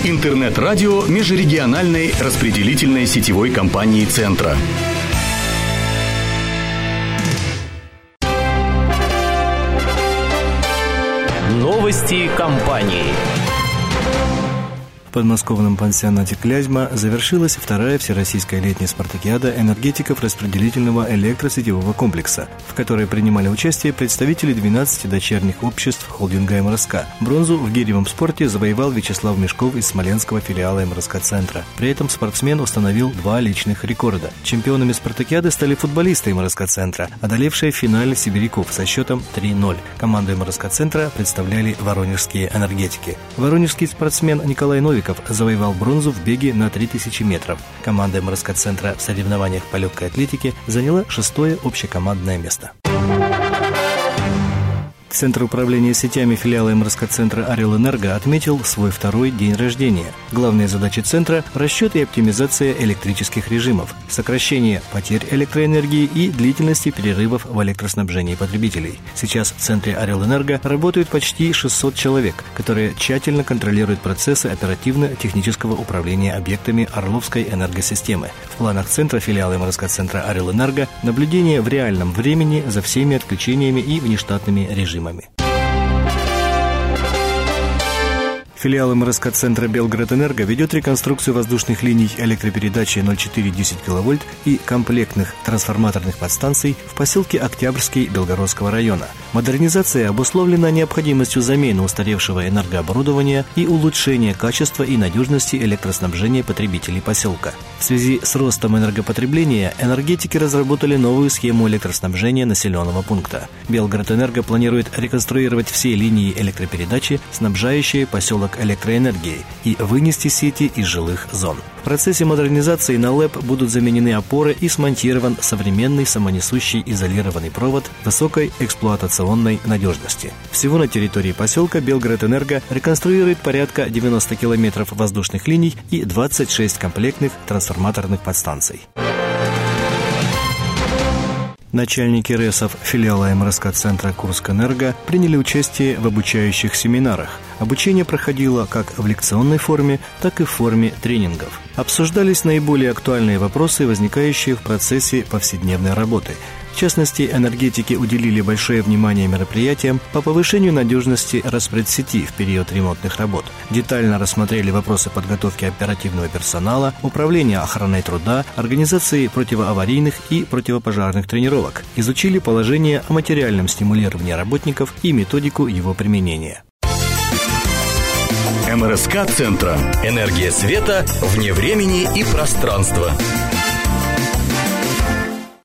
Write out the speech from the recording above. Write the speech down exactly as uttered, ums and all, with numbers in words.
Интернет-радио межрегиональной распределительной сетевой компании «Центра». Новости компании. В подмосковном пансионате «Клязьма» завершилась вторая всероссийская летняя спартакиада энергетиков распределительного электросетевого комплекса, в которой принимали участие представители двенадцати дочерних обществ холдинга эм эр эс ка. Бронзу в гиревом спорте завоевал Вячеслав Мешков из смоленского филиала эм эр эс ка-центра. При этом спортсмен установил два личных рекорда. Чемпионами спартакиады стали футболисты эм эр эс ка-центра, одолевшие в финале сибиряков со счетом три ноль. Команду эм эр эс ка-центра представляли воронежские энергетики. Воронежский спортсмен Николай Новиков завоевал бронзу в беге на три тысячи метров. Команда эм эр эс ка-центра в соревнованиях по легкой атлетике заняла шестое общекомандное место. Центр управления сетями филиала эм эр эс ка-центра «Орел-Энерго» отметил свой второй день рождения. Главные задачи центра – расчет и оптимизация электрических режимов, сокращение потерь электроэнергии и длительности перерывов в электроснабжении потребителей. Сейчас в центре «Орел-Энерго» работают почти шестьсот человек, которые тщательно контролируют процессы оперативно-технического управления объектами Орловской энергосистемы. В планах центра филиала эм эр эс ка-центра «Орел-Энерго» наблюдение в реальном времени за всеми отключениями и внештатными режимами. Филиал эм эр эс ка-центра «Белгород-Энерго» ведет реконструкцию воздушных линий электропередачи ноль четыре - десять киловольт и комплектных трансформаторных подстанций в поселке Октябрьский Белгородского района. Модернизация обусловлена необходимостью замены устаревшего энергооборудования и улучшения качества и надежности электроснабжения потребителей поселка. В связи с ростом энергопотребления энергетики разработали новую схему электроснабжения населенного пункта. «Белгород-Энерго» планирует реконструировать все линии электропередачи, снабжающие поселок электроэнергией, и вынести сети из жилых зон. В процессе модернизации на ЛЭП будут заменены опоры и смонтирован современный самонесущий изолированный провод высокой эксплуатационной надежности. Всего на территории поселка «Белгород-Энерго» реконструирует порядка девяноста километров воздушных линий и двадцать шесть комплектных трансформаторных подстанций. Начальники РЭСов филиала эм эр эс ка-центра «Курскэнерго» приняли участие в обучающих семинарах. Обучение проходило как в лекционной форме, так и в форме тренингов. Обсуждались наиболее актуальные вопросы, возникающие в процессе повседневной работы. В частности, энергетики уделили большое внимание мероприятиям по повышению надежности распредсети в период ремонтных работ. Детально рассмотрели вопросы подготовки оперативного персонала, управления охраной труда, организации противоаварийных и противопожарных тренировок. Изучили положение о материальном стимулировании работников и методику его применения. эм эр эс ка-центра. Энергия света вне времени и пространства.